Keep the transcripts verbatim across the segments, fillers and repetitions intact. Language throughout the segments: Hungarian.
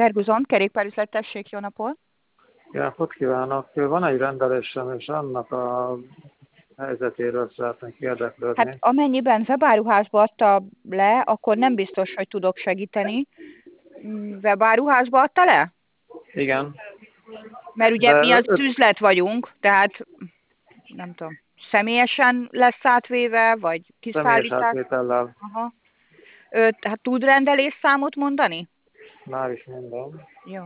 Ferguson, kerékpárüzlet, tessék, jó napot! Jó napot kívánok! Van egy rendelésem, és annak a helyzetéről szeretnék Hát érdeklődni. amennyiben webáruházba adta le, akkor nem biztos, hogy tudok segíteni. Webáruházba adta le? Igen. Mert ugye De mi az öt üzlet vagyunk, tehát nem tudom, személyesen lesz átvéve, vagy személyes kiszállítás? átvétellel Aha. Ö, hát tud rendelésszámot mondani? már is mondom. Jó.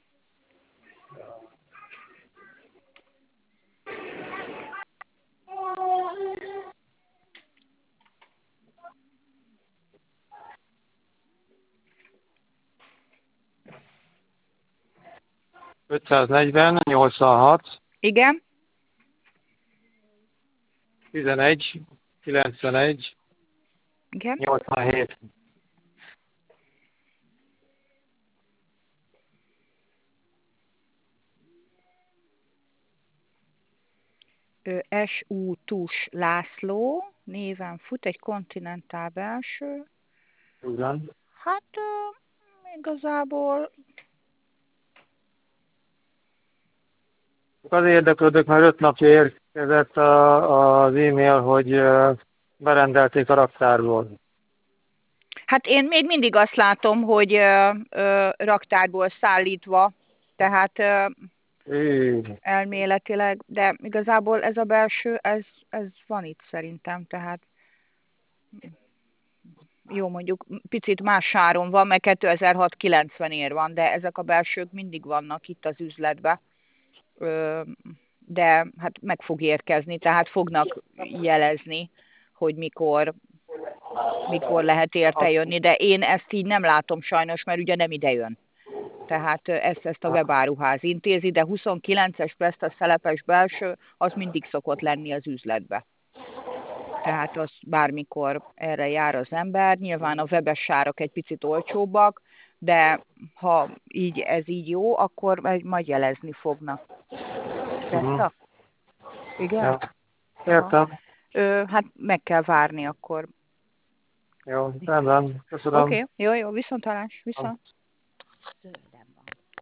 ötszáznegyven nyolcvanhat Igen? tizenegy kilencvenegy Igen? nyolcvanhét. es u Tus László néven fut egy Continental belső. Igen. Hát ö, igazából Az érdeklődök, mert öt napja érkezett a, az e-mail, hogy ö, berendelték a raktárból. hát én még mindig azt látom, hogy ö, ö, raktárból szállítva, tehát ö, Hű. elméletileg, de igazából ez a belső, ez, ez van itt szerintem, tehát jó, mondjuk picit más áron van, mert kétezer-hat kilencvenért van, de ezek a belsők mindig vannak itt az üzletben. Ö, de hát meg fog érkezni, tehát fognak jelezni, hogy mikor, mikor lehet érte jönni, de én ezt így nem látom sajnos, mert ugye nem ide jön. Tehát ezt, ezt a webáruház intézi, de huszonkilences Presta szelepes belső, az mindig szokott lenni az üzletbe. Tehát az bármikor erre jár az ember. Nyilván a webes árak egy picit olcsóbbak, de ha így ez így jó, akkor majd jelezni fognak. Uh-huh. Presta? Igen? Ja. Értem. Ö, hát meg kell várni akkor. Jó, rendben. Köszönöm. Oké, okay. Jó, jó, viszontlátás, viszont.